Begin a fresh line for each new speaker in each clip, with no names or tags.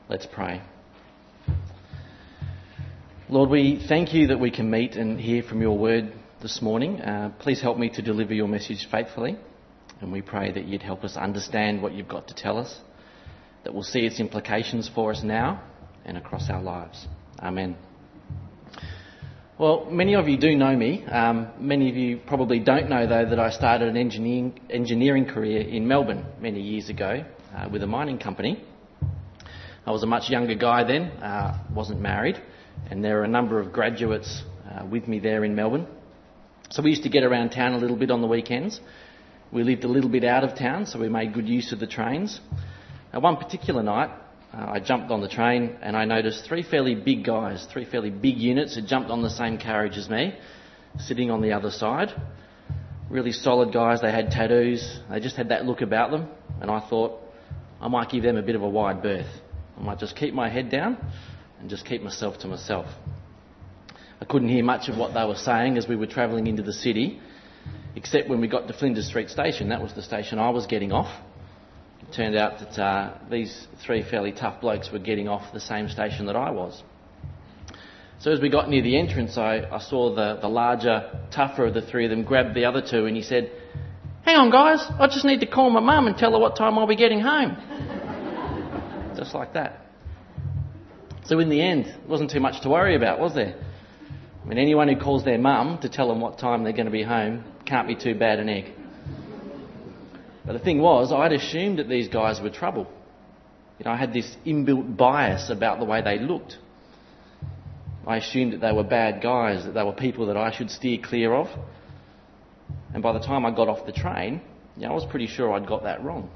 Let's pray. Lord, we thank you that we can meet and hear from your word this morning. Please help me to deliver your message faithfully. And we pray that you'd help us understand what you've got to tell us, that we'll see its implications for us now and across our lives. Amen. Well, many of you do know me. Many of you probably don't know, though, that I started an engineering career in Melbourne many years ago with a mining company. I was a much younger guy then, wasn't married, and there were a number of graduates with me there in Melbourne. So we used to get around town a little bit on the weekends. We lived a little bit out of town, so we made good use of the trains. One particular night, I jumped on the train and I noticed three fairly big guys, three fairly big units had jumped on the same carriage as me, sitting on the other side. Really solid guys, they had tattoos, they just had that look about them, and I thought I might give them a bit of a wide berth. I might just keep my head down and just keep myself to myself. I couldn't hear much of what they were saying as we were travelling into the city, except when we got to Flinders Street Station. That was the station I was getting off. It turned out that these three fairly tough blokes were getting off the same station that I was. So as we got near the entrance, I saw the larger, tougher of the three of them grab the other two, and he said, "Hang on, guys, I just need to call my mum and tell her what time I'll be getting home." Just like that. So in the end, it wasn't too much to worry about, was there? I mean, anyone who calls their mum to tell them what time they're going to be home can't be too bad an egg. But the thing was, I'd assumed that these guys were trouble. I had this inbuilt bias about the way they looked. I assumed that they were bad guys, that they were people that I should steer clear of. And by the time I got off the train, I was pretty sure I'd got that wrong.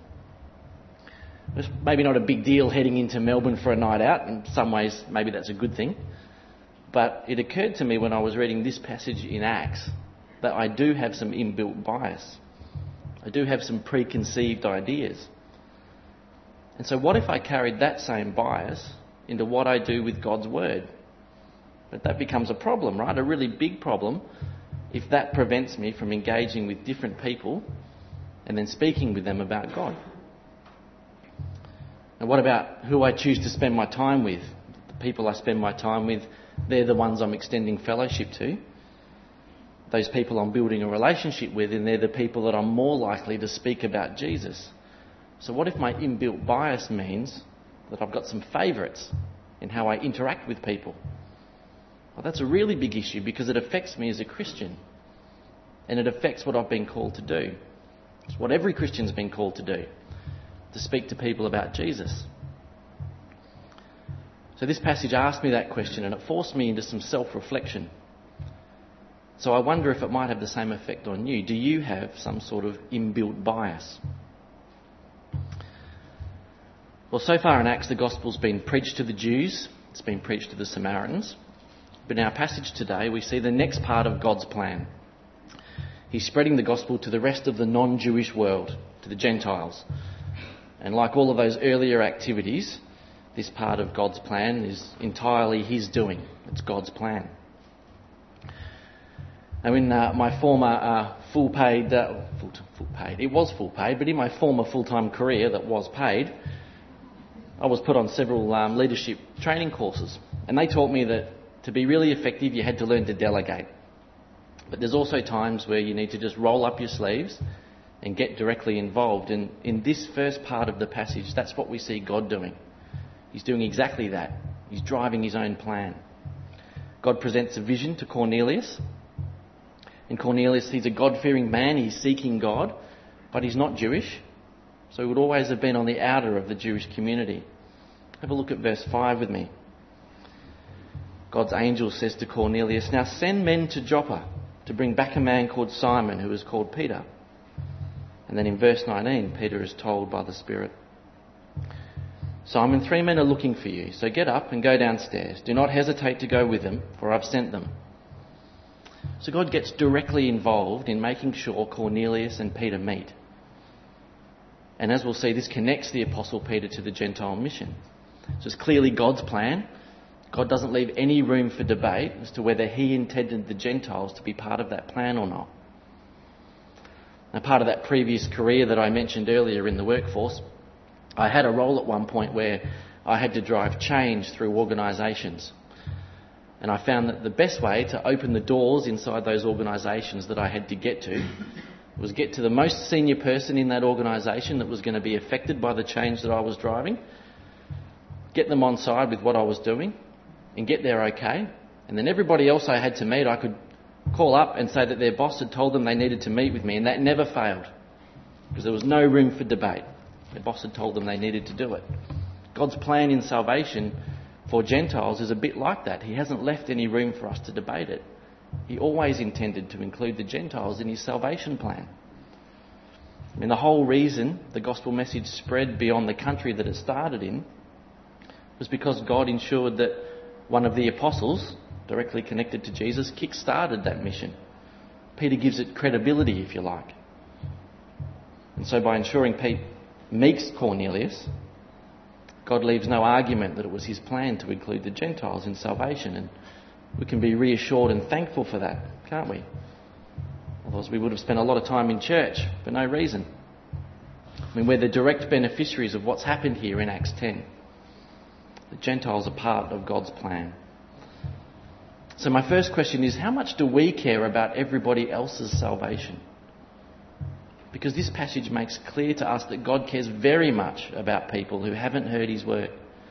It was maybe not a big deal heading into Melbourne for a night out. In some ways, maybe that's a good thing. But it occurred to me when I was reading this passage in Acts that I do have some inbuilt bias. I do have some preconceived ideas. And so what if I carried that same bias into what I do with God's word? But that becomes a problem, right? A really big problem if that prevents me from engaging with different people and then speaking with them about God. And what about who I choose to spend my time with? The people I spend my time with, they're the ones I'm extending fellowship to. Those people I'm building a relationship with, and they're the people that I'm more likely to speak about Jesus. So what if my inbuilt bias means that I've got some favourites in how I interact with people? Well, that's a really big issue because it affects me as a Christian. And it affects what I've been called to do. It's what every Christian's been called to do. To speak to people about Jesus. So this passage asked me that question and it forced me into some self-reflection. So I wonder if it might have the same effect on you. Do you have some sort of inbuilt bias? Well, so far in Acts, the gospel's been preached to the Jews. It's been preached to the Samaritans. But in our passage today, we see the next part of God's plan. He's spreading the gospel to the rest of the non-Jewish world, to the Gentiles. And like all of those earlier activities, this part of God's plan is entirely his doing. It's God's plan. Now in my former full-paid, it was full-paid, but in my former full-time career that was paid, I was put on several leadership training courses. And they taught me that to be really effective, you had to learn to delegate. But there's also times where you need to just roll up your sleeves and get directly involved. And in this first part of the passage, that's what we see God doing. He's doing exactly that. He's driving his own plan. God presents a vision to Cornelius. And Cornelius, he's a God-fearing man. He's seeking God, but he's not Jewish. So he would always have been on the outer of the Jewish community. Have a look at verse 5 with me. God's angel says to Cornelius, "Now send men to Joppa to bring back a man called Simon, who is called Peter." And then in verse 19, Peter is told by the Spirit, "Simon, 3 men are looking for you, so get up and go downstairs. Do not hesitate to go with them, for I've sent them." So God gets directly involved in making sure Cornelius and Peter meet. And as we'll see, this connects the Apostle Peter to the Gentile mission. So it's clearly God's plan. God doesn't leave any room for debate as to whether he intended the Gentiles to be part of that plan or not. Now, part of that previous career that I mentioned earlier in the workforce, I had a role at one point where I had to drive change through organisations. And I found that the best way to open the doors inside those organisations that I had to get to was get to the most senior person in that organisation that was going to be affected by the change that I was driving, get them on side with what I was doing, and get there okay. And then everybody else I had to meet, I could call up and say that their boss had told them they needed to meet with me, and that never failed, because there was no room for debate. Their boss had told them they needed to do it. God's plan in salvation for Gentiles is a bit like that. He hasn't left any room for us to debate it. He always intended to include the Gentiles in his salvation plan. I mean, the whole reason the gospel message spread beyond the country that it started in was because God ensured that one of the apostles, directly connected to Jesus, kick-started that mission. Peter gives it credibility, if you like. And so by ensuring Pete meets Cornelius, God leaves no argument that it was his plan to include the Gentiles in salvation, and we can be reassured and thankful for that, can't we? Otherwise we would have spent a lot of time in church for no reason. I mean, we're the direct beneficiaries of what's happened here in Acts 10. The Gentiles are part of God's plan. So my first question is, how much do we care about everybody else's salvation? Because this passage makes clear to us that God cares very much about people who haven't heard his word.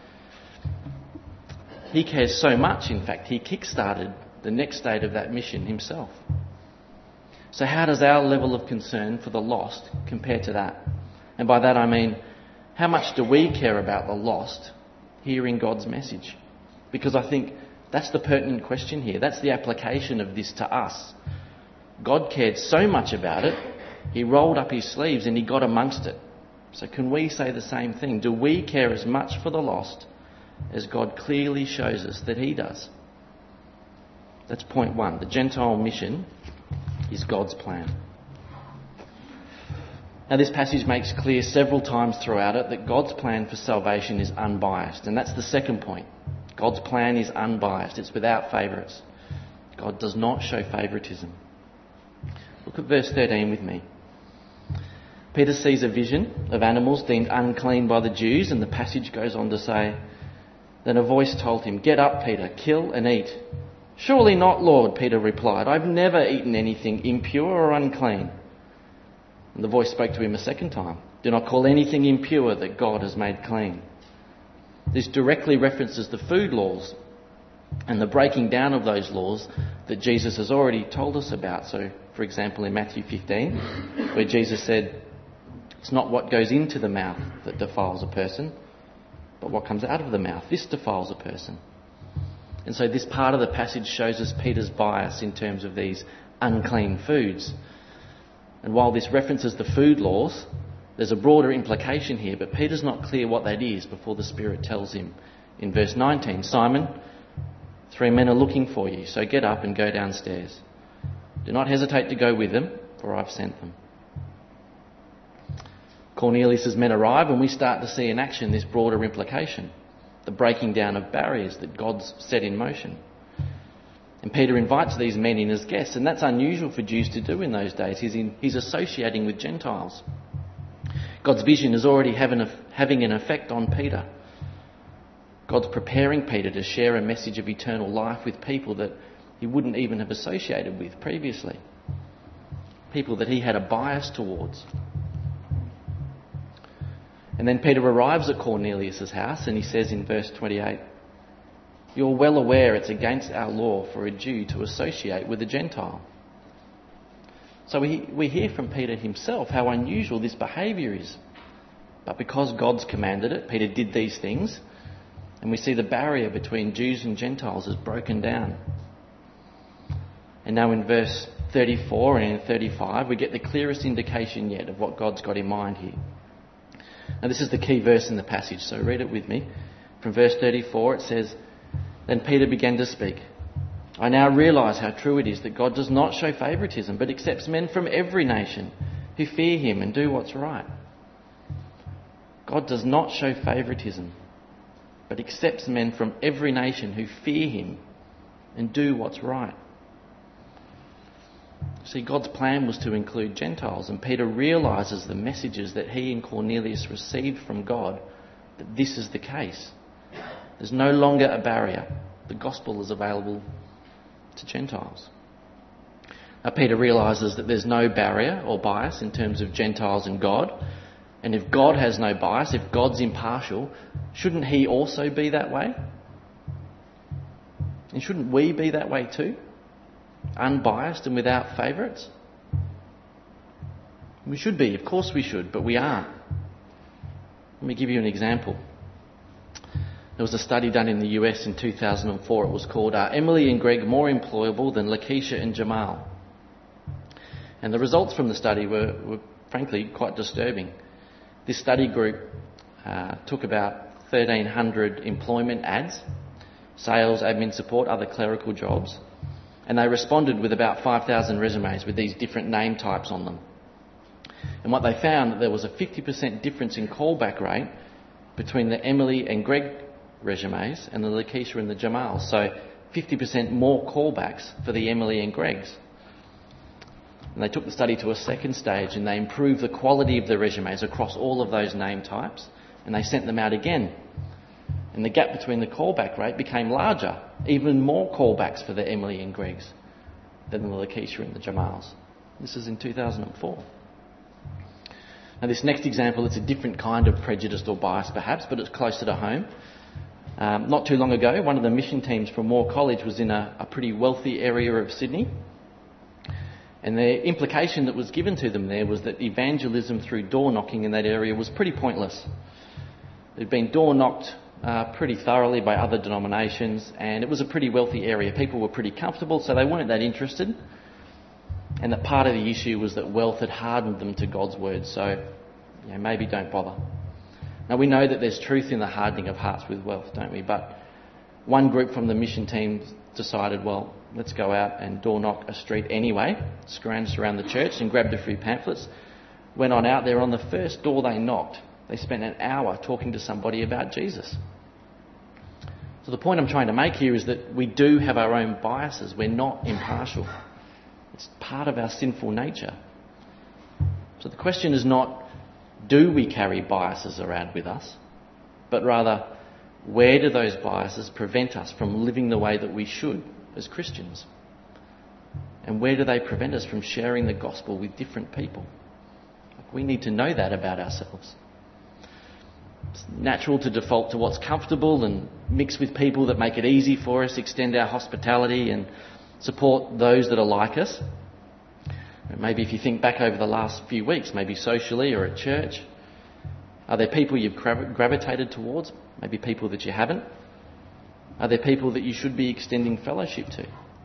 He cares so much, in fact, he kick-started the next stage of that mission himself. So how does our level of concern for the lost compare to that? And by that I mean, how much do we care about the lost hearing God's message? Because I think that's the pertinent question here. That's the application of this to us. God cared so much about it, he rolled up his sleeves and he got amongst it. So can we say the same thing? Do we care as much for the lost as God clearly shows us that he does? That's point one. The Gentile mission is God's plan. Now this passage makes clear several times throughout it that God's plan for salvation is unbiased. And that's the second point. God's plan is unbiased. It's without favourites. God does not show favouritism. Look at verse 13 with me. Peter sees a vision of animals deemed unclean by the Jews, and the passage goes on to say, then a voice told him, "Get up, Peter, kill and eat." "Surely not, Lord," Peter replied. "I've never eaten anything impure or unclean." And the voice spoke to him a second time. "Do not call anything impure that God has made clean." This directly references the food laws and the breaking down of those laws that Jesus has already told us about. So, for example, in Matthew 15, where Jesus said, "It's not what goes into the mouth that defiles a person, but what comes out of the mouth. This defiles a person." And so this part of the passage shows us Peter's bias in terms of these unclean foods. And while this references the food laws, there's a broader implication here, but Peter's not clear what that is before the Spirit tells him in verse 19, "Simon, 3 men are looking for you, so get up and go downstairs. Do not hesitate to go with them, for I've sent them." Cornelius' men arrive and we start to see in action this broader implication, the breaking down of barriers that God's set in motion. And Peter invites these men in as guests, and that's unusual for Jews to do in those days. He's associating with Gentiles. God's vision is already having an effect on Peter. God's preparing Peter to share a message of eternal life with people that he wouldn't even have associated with previously. People that he had a bias towards. And then Peter arrives at Cornelius' house and he says in verse 28, "You're well aware it's against our law for a Jew to associate with a Gentile." So we hear from Peter himself how unusual this behaviour is. But because God's commanded it, Peter did these things, and we see the barrier between Jews and Gentiles is broken down. And now in verse 34 and in 35, we get the clearest indication yet of what God's got in mind here. Now this is the key verse in the passage, so read it with me. From verse 34 it says, "Then Peter began to speak. I now realise how true it is that God does not show favouritism, but accepts men from every nation who fear him and do what's right." God does not show favouritism, but accepts men from every nation who fear him and do what's right. See, God's plan was to include Gentiles, and Peter realises the messages that he and Cornelius received from God, that this is the case. There's no longer a barrier. The gospel is available to Gentiles. Now, Peter realises that there's no barrier or bias in terms of Gentiles and God. And if God has no bias, if God's impartial, shouldn't he also be that way? And shouldn't we be that way too? Unbiased and without favourites? We should be, of course we should, but we aren't. Let me give you an example. There was a study done in the US in 2004. It was called Are Emily and Greg More Employable Than Lakeisha and Jamal? And the results from the study were frankly quite disturbing. This study group took about 1,300 employment ads, sales, admin support, other clerical jobs, and they responded with about 5,000 resumes with these different name types on them. And what they found, that there was a 50% difference in callback rate between the Emily and Greg resumes and the Lakeisha and the Jamal. So 50% more callbacks for the Emily and Gregs. And they took the study to a second stage and they improved the quality of the resumes across all of those name types, and they sent them out again. And the gap between the callback rate became larger, even more callbacks for the Emily and Gregs than the Lakeisha and the Jamals. This is in 2004. Now this next example, it's a different kind of prejudice or bias perhaps, but it's closer to home. Not too long ago, one of the mission teams from Moore College was in a pretty wealthy area of Sydney. And the implication that was given to them there was that evangelism through door knocking in that area was pretty pointless. It had been door knocked pretty thoroughly by other denominations, and it was a pretty wealthy area. People were pretty comfortable, so they weren't that interested. And that part of the issue was that wealth had hardened them to God's word, so maybe don't bother. Now we know that there's truth in the hardening of hearts with wealth, don't we? But one group from the mission team decided, well, let's go out and door knock a street anyway, scrounged around the church and grabbed a few pamphlets, went on out there. On the first door they knocked, they spent an hour talking to somebody about Jesus. So the point I'm trying to make here is that we do have our own biases. We're not impartial. It's part of our sinful nature. So the question is not, do we carry biases around with us? But rather, where do those biases prevent us from living the way that we should as Christians? And where do they prevent us from sharing the gospel with different people? We need to know that about ourselves. It's natural to default to what's comfortable and mix with people that make it easy for us, extend our hospitality and support those that are like us. Maybe if you think back over the last few weeks, maybe socially or at church, are there people you've gravitated towards? Maybe people that you haven't? Are there people that you should be extending fellowship to?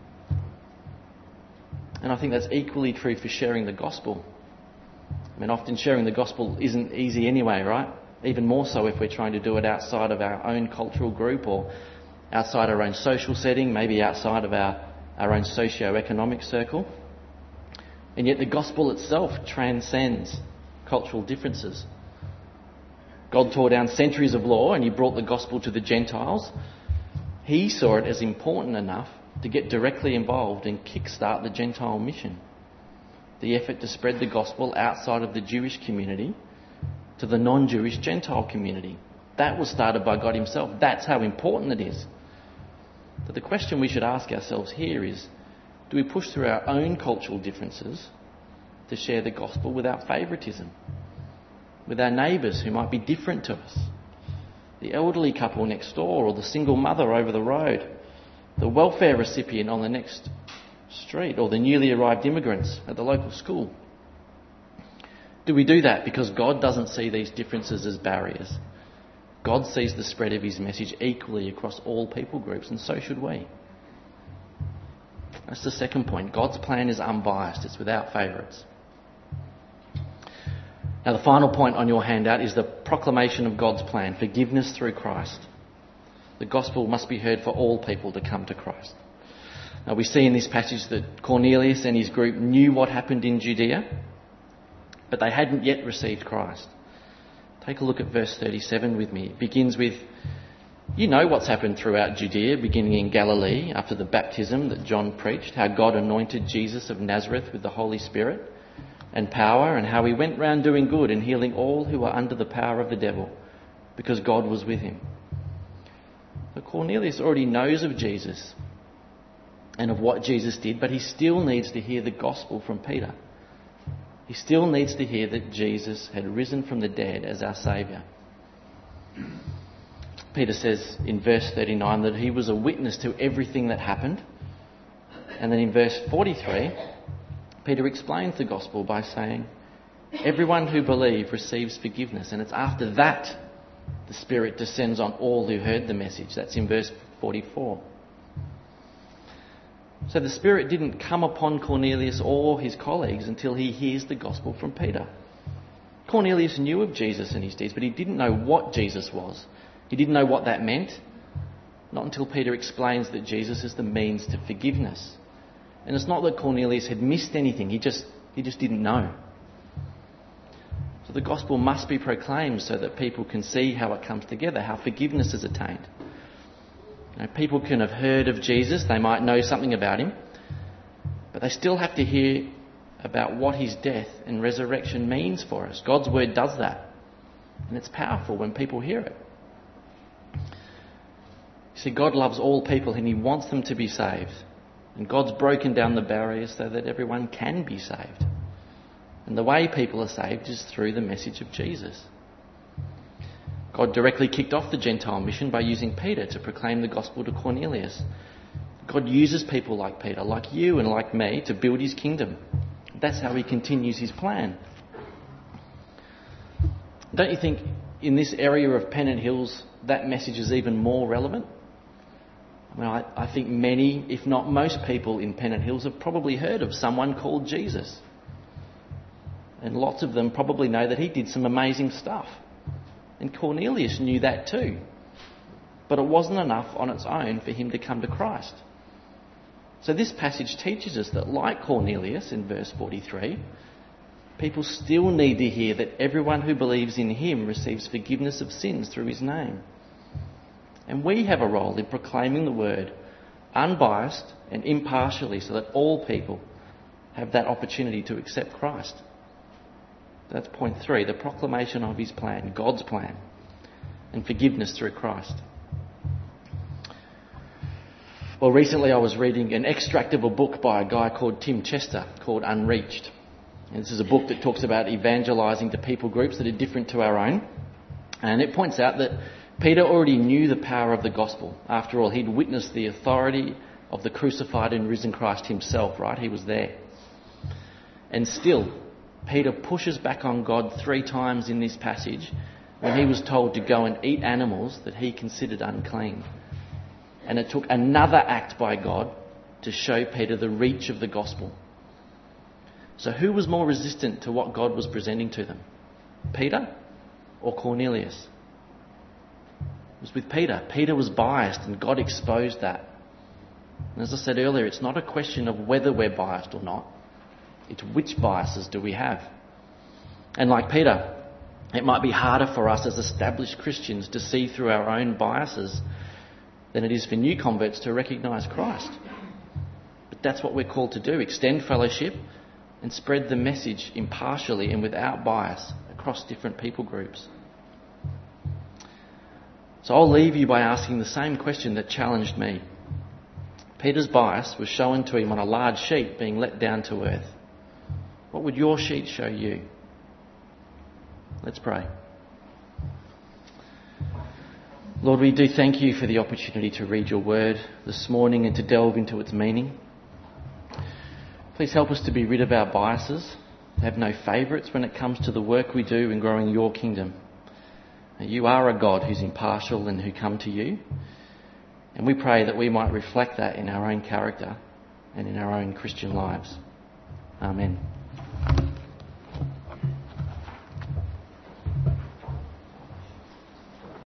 And I think that's equally true for sharing the gospel. I mean, often sharing the gospel isn't easy anyway, right? Even more so if we're trying to do it outside of our own cultural group or outside our own social setting, maybe outside of our own socio-economic circle. And yet the gospel itself transcends cultural differences. God tore down centuries of law and he brought the gospel to the Gentiles. He saw it as important enough to get directly involved and kickstart the Gentile mission. The effort to spread the gospel outside of the Jewish community to the non-Jewish Gentile community. That was started by God himself. That's how important it is. But the question we should ask ourselves here is, do we push through our own cultural differences to share the gospel without favouritism? With our neighbours who might be different to us? The elderly couple next door, or the single mother over the road? The welfare recipient on the next street, or the newly arrived immigrants at the local school? Do we do that because God doesn't see these differences as barriers? God sees the spread of his message equally across all people groups, and so should we. That's the second point. God's plan is unbiased. It's without favourites. Now, the final point on your handout is the proclamation of God's plan, forgiveness through Christ. The gospel must be heard for all people to come to Christ. Now, we see in this passage that Cornelius and his group knew what happened in Judea, but they hadn't yet received Christ. Take a look at verse 37 with me. It begins with, you know what's happened throughout Judea, beginning in Galilee after the baptism that John preached, how God anointed Jesus of Nazareth with the Holy Spirit and power, and how he went round doing good and healing all who were under the power of the devil, because God was with him. So Cornelius already knows of Jesus and of what Jesus did, but he still needs to hear the gospel from Peter. He still needs to hear that Jesus had risen from the dead as our Saviour. Peter says in verse 39 that he was a witness to everything that happened. And then in verse 43, Peter explains the gospel by saying, everyone who believes receives forgiveness. And it's after that the Spirit descends on all who heard the message. That's in verse 44. So the Spirit didn't come upon Cornelius or his colleagues until he hears the gospel from Peter. Cornelius knew of Jesus and his deeds, but he didn't know what Jesus was. He didn't know what that meant. Not until Peter explains that Jesus is the means to forgiveness. And it's not that Cornelius had missed anything, he just didn't know. So the gospel must be proclaimed so that people can see how it comes together, how forgiveness is attained. People can have heard of Jesus, they might know something about him, but they still have to hear about what his death and resurrection means for us. God's word does that, and it's powerful when people hear it. You see, God loves all people and he wants them to be saved. And God's broken down the barriers so that everyone can be saved. And the way people are saved is through the message of Jesus. God directly kicked off the Gentile mission by using Peter to proclaim the gospel to Cornelius. God uses people like Peter, like you and like me, to build his kingdom. That's how he continues his plan. Don't you think in this area of Pennant Hills that message is even more relevant? I think many, if not most people in Pennant Hills have probably heard of someone called Jesus. And lots of them probably know that he did some amazing stuff. And Cornelius knew that too. But it wasn't enough on its own for him to come to Christ. So this passage teaches us that, like Cornelius in verse 43, people still need to hear that everyone who believes in him receives forgiveness of sins through his name. And we have a role in proclaiming the word unbiased and impartially so that all people have that opportunity to accept Christ. That's point 3, the proclamation of his plan, God's plan, and forgiveness through Christ. Well, recently I was reading an extract of a book by a guy called Tim Chester called Unreached. And this is a book that talks about evangelising to people groups that are different to our own. And it points out that Peter already knew the power of the gospel. After all, he'd witnessed the authority of the crucified and risen Christ himself, right? He was there. And still, Peter pushes back on God 3 times in this passage when he was told to go and eat animals that he considered unclean. And it took another act by God to show Peter the reach of the gospel. So who was more resistant to what God was presenting to them? Peter or Cornelius? It was with Peter. Peter was biased and God exposed that. And as I said earlier, it's not a question of whether we're biased or not. It's which biases do we have. And like Peter, it might be harder for us as established Christians to see through our own biases than it is for new converts to recognise Christ. But that's what we're called to do, extend fellowship and spread the message impartially and without bias across different people groups. So I'll leave you by asking the same question that challenged me. Peter's bias was shown to him on a large sheet being let down to earth. What would your sheet show you? Let's pray. Lord, we do thank you for the opportunity to read your word this morning and to delve into its meaning. Please help us to be rid of our biases, to have no favourites when it comes to the work we do in growing your kingdom. You are a God who's impartial and who come to you. And we pray that we might reflect that in our own character and in our own Christian lives. Amen.